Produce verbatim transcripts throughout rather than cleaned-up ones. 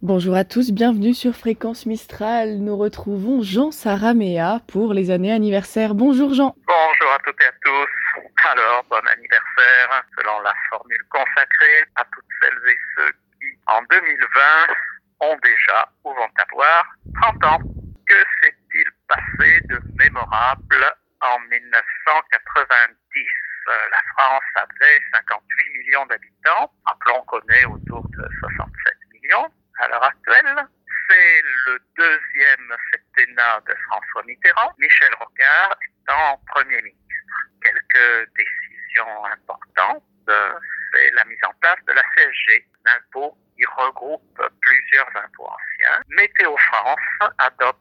Bonjour à tous, bienvenue sur Fréquence Mistral. Nous retrouvons Jean Saraméa pour les années anniversaires. Bonjour Jean. Bonjour à toutes et à tous. Alors, bon anniversaire, selon la formule consacrée à toutes celles et ceux qui, en deux mille vingt, ont déjà ou vont avoir trente ans. Que s'est-il passé de mémorable en mille neuf cent quatre-vingt-dix? La France avait cinquante-huit millions d'habitants. Rappelons qu'on est autour de soixante-sept millions à l'heure actuelle. C'est le deuxième septennat de François Mitterrand, Michel Rocard étant Premier ministre. Quelques décisions importantes, c'est la mise en place de la C S G, un impôt qui regroupe plusieurs impôts anciens. Météo France adopte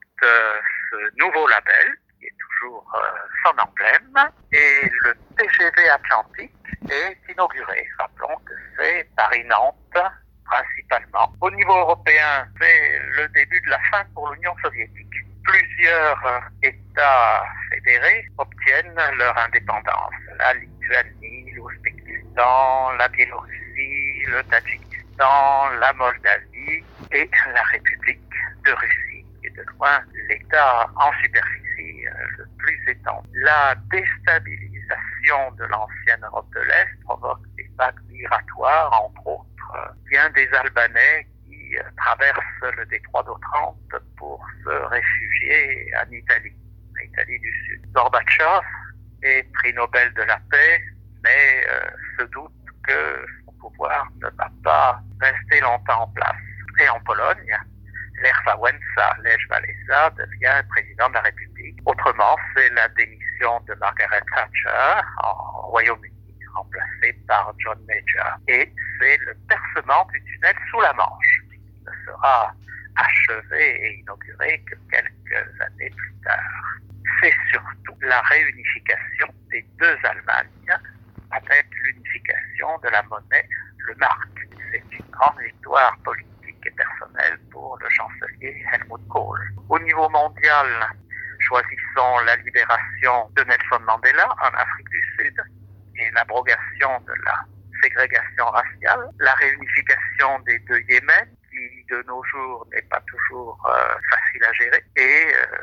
ce nouveau label, qui est toujours son emblème, et le T G V Atlantique est inauguré. Rappelons que c'est Paris-Nantes, principalement. Au niveau européen, c'est le début de la fin pour l'Union soviétique. Plusieurs États fédérés obtiennent leur indépendance. La Lituanie, l'Ouzbékistan, la Biélorussie, le Tadjikistan, la Moldavie et la République de Russie, qui est de loin l'État en superficie le plus étendu. La déstabilisation de l'ancienne Europe de l'Est provoque des vagues migratoires, entre autres. Bien des Albanais qui traversent le détroit d'Otrante pour se réfugier en Italie, en Italie du Sud. Gorbatchev est prix Nobel de la paix, mais euh, se doute que son pouvoir ne va pas rester longtemps en place. Et en Pologne, Lech Wałęsa, Lech Walesa devient président de la République. Autrement, c'est la démission de Margaret Thatcher en Royaume-Uni, remplacé par John Major. Et c'est le percement du tunnel sous la Manche, qui ne sera achevé et inauguré que quelques années plus tard. C'est surtout la réunification des deux Allemagnes avec l'unification de la monnaie, le mark. C'est une grande victoire politique et personnelle pour le chancelier Helmut Kohl. Au niveau mondial, choisissons la libération de Nelson Mandela en Afrique du Sud et l'abrogation de la ségrégation raciale, la réunification des deux Yémen, qui de nos jours n'est pas toujours euh, facile à gérer, et euh,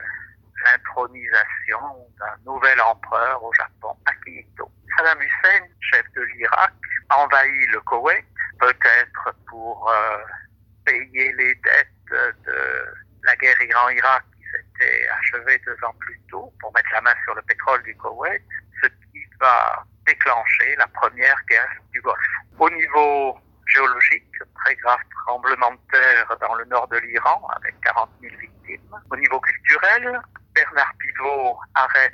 l'intronisation d'un nouvel empereur au Japon, Akihito. Saddam Hussein, chef de l'Irak, envahit le Koweït, peut-être pour euh, payer les dettes de la guerre Iran-Irak qui s'était achevée deux ans plus tôt, pour mettre la main sur le pétrole du Koweït, ce qui va déclencher la première guerre du Golfe. Au niveau géologique, très grave tremblement de terre dans le nord de l'Iran avec quarante mille victimes. Au niveau culturel, Bernard Pivot arrête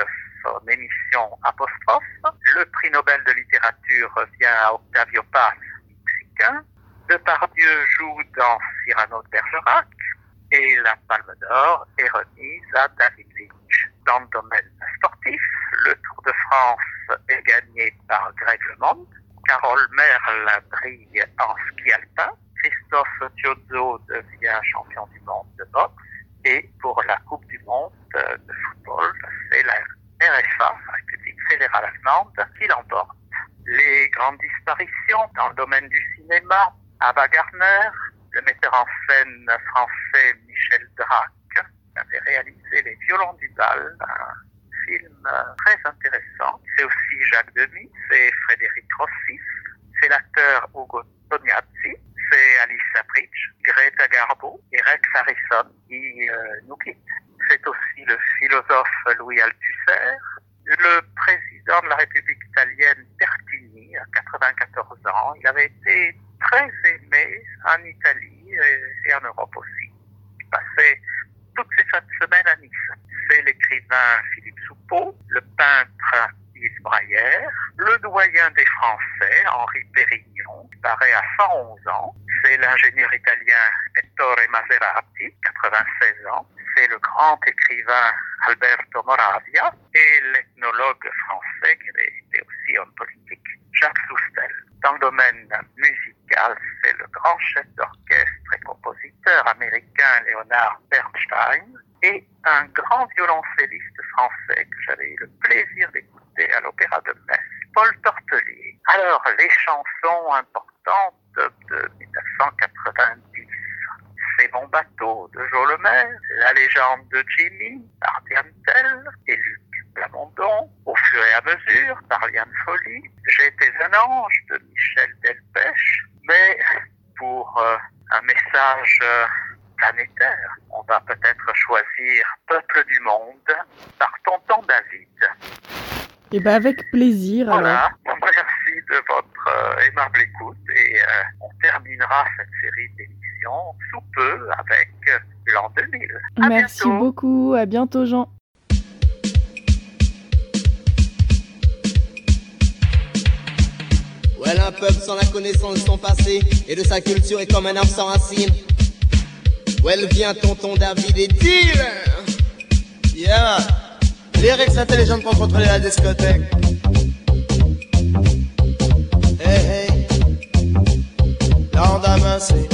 son émission Apostrophe. Le prix Nobel de littérature revient à Octavio Paz, mexicain. Depardieu joue dans Cyrano de Bergerac et la Palme d'Or est remise à David Lynch. Dans le domaine sportif, le Tour de France est gagné par Greg LeMond. Carole Merle brille en ski alpin. Christophe Chiozzo devient champion du monde de boxe. Et pour la Coupe du monde de football, c'est la R F A, la République fédérale allemande, qui l'emporte. Les grandes disparitions dans le domaine du cinéma, Ava Gardner, le metteur en scène français Michel Drac, qui avait réalisé Les Violons du bal, un film très intéressant. C'est aussi Jacques Demy, c'est Frédéric Rossif, c'est l'acteur Ugo Tognazzi, c'est Alice Bridge, Greta Garbo et Rex Harrison qui euh, nous quittent. C'est aussi le philosophe Louis Althusser, le président de la République italienne Pertini, à quatre-vingt-quatorze ans. Il avait été très aimé en Italie et en Europe aussi. Il passait toutes ses fins de semaine à Nice. C'est l'écrivain Philippe Soupeau, le peintre Yves Braillère, le doyen des Français, Henri Pérignon, qui paraît à cent onze ans. C'est l'ingénieur italien Ettore Maserati, quatre-vingt-seize ans. C'est le grand écrivain Alberto Moravia et l'ethnologue français qui avait été aussi homme politique, Jacques Soustel. Dans le domaine musical, c'est le grand chef d'orchestre et compositeur américain Leonard Bernstein et un grand violoncelliste français que j'avais eu le plaisir d'écouter à l'Opéra de Metz, Paul Tortelier. Alors, les chansons importantes de mille neuf cent quatre-vingt-dix. bateau de Jo Le Maire, La légende de Jimmy par Diane Tell et Luc Plamondon, Au fur et à mesure par Liane Folly, J'ai été un ange de Michel Delpech, mais pour euh, un message euh, planétaire, on va peut-être choisir Peuple du monde par Tonton David. Et ben avec plaisir Voilà, alors. merci de votre euh, aimable écoute et euh, on terminera cette série d'émissions sous peu avec euh, l'an deux mille. À Merci bientôt. beaucoup, à bientôt Jean. Ouais, un peuple sans la connaissance de son passé et de sa culture est comme un arbre sans racines. Ouais, vient tonton David et dealer. Yeah. Lyrics intelligents pour contrôler la discothèque. Hey, hey. Lendemain, c'est...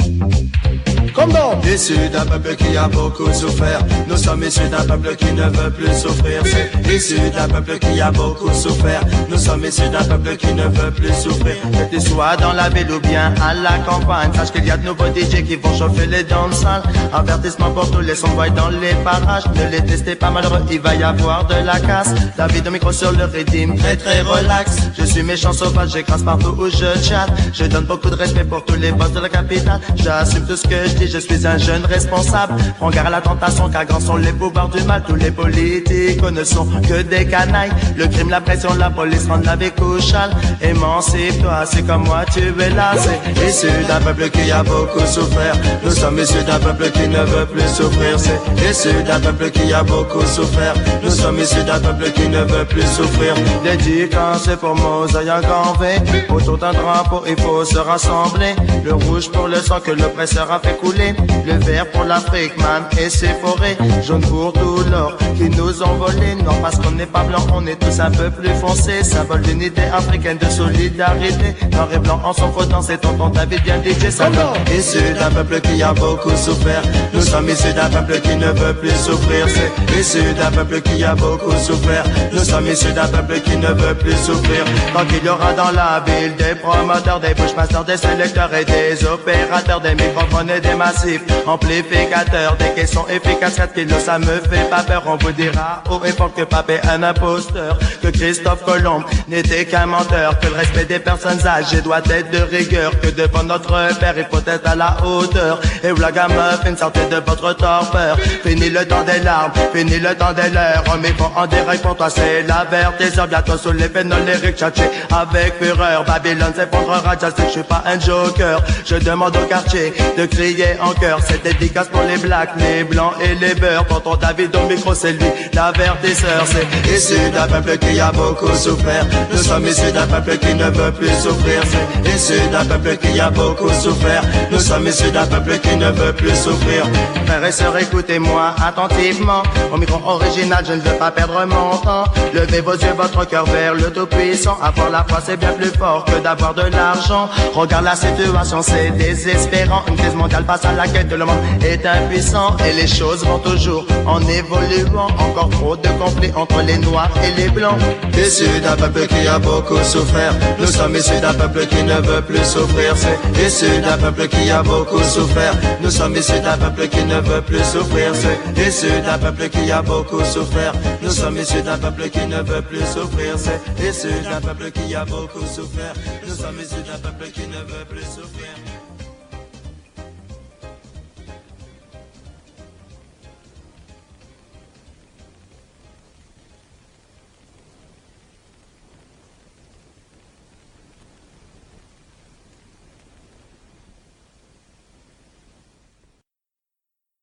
Comme donc. Issus d'un peuple qui a beaucoup souffert, nous sommes issus d'un peuple qui ne veut plus souffrir. C'est issus d'un peuple qui a beaucoup souffert, nous sommes issus d'un peuple qui ne veut plus souffrir. Que tu sois dans la ville ou bien à la campagne, sache qu'il y a de nouveaux D J qui vont chauffer les danses. Avertissement pour tous les sons dans les parages, ne les testez pas malheureux, il va y avoir de la casse. David au micro sur le rythme, très très relax. Je suis méchant sauvage, j'écrase partout où je chatte. Je donne beaucoup de respect pour tous les boss de la capitale. J'assume tout ce que je dis, je suis un jeune responsable. Prends garde à la tentation car grands sont les pouvoirs du mal. Tous les politiques ne sont que des canailles. Le crime, la pression, la police rendent la vie couchale. Émancipe-toi, c'est comme moi tu es là. C'est issu d'un peuple qui a beaucoup souffert, nous sommes issus d'un peuple qui ne veut plus souffrir. C'est issu d'un peuple qui a beaucoup souffert, nous sommes issus d'un peuple qui ne veut plus souffrir. Dédicace pour Mosaï en Corvée, autour d'un drapeau il faut se rassembler. Le rouge pour le sang que l'oppresseur a fait couler, le vert pour l'Afrique, man, et ses forêts, jaune pour tout l'or qui nous ont volé. Non, parce qu'on n'est pas blanc, on est tous un peu plus foncés. Symbole d'unité africaine, de solidarité. Noir et blanc en son frottant, c'est tonton David bien D J. Symbole issu d'un peuple qui a beaucoup souffert, nous sommes issus d'un peuple qui ne veut plus souffrir. C'est issu d'un peuple qui a beaucoup souffert, nous sommes issus d'un peuple qui ne veut plus souffrir. Tant qu'il y aura dans la ville des promoteurs, des pushmasters, des sélecteurs et des opérateurs, des microphones et des massifs amplificateurs, des caissons efficaces, quatre kilos ça me fait pas peur. On vous dira haut et fort que Pape est un imposteur, que Christophe Colomb n'était qu'un menteur, que le respect des personnes âgées doit être de rigueur, que devant notre père il faut être à la hauteur. Et vous la gamme fin sortez de votre torpeur. Fini le temps des larmes, fini le temps des leurs. On met pas en direct pour toi c'est la vertiseur. Bientôt sous les pénoles lyriques tchatché avec fureur. Babylone s'effondrera, je sais que je suis pas un joker. Je demande au quartier de crier en chœur. C'est dédicace pour les blacks, les blancs et les beurs. Tonton David au micro c'est lui l'avertisseur. C'est issu d'un peuple qui a beaucoup souffert, nous sommes issus d'un peuple qui ne veut plus souffrir. C'est issu d'un peuple qui a beaucoup souffert, nous sommes issus d'un peuple qui ne veut plus souffrir. Frères et sœurs, écoutez-moi attentivement. Au micro original, je ne veux pas perdre mon temps. Levez vos yeux, votre cœur vers le Tout-Puissant. Avoir la foi, c'est bien plus fort que d'avoir de l'argent. Regarde la situation, c'est désespérant. Une crise mondiale passe à laquelle le monde est impuissant. Et les choses vont toujours en évoluant. Encore trop de conflits entre les noirs et les blancs. Issus d'un peuple qui a beaucoup souffert, nous sommes issus d'un peuple qui ne veut plus souffrir. C'est issu d'un peuple qui a beaucoup souffert, nous sommes issus d'un peuple qui ne veut plus souffrir. C'est issu d'un peuple qui a beaucoup souffert, nous sommes issus d'un peuple qui ne veut plus souffrir. C'est issu d'un peuple qui a beaucoup souffert, nous sommes issus d'un peuple qui ne veut plus souffrir.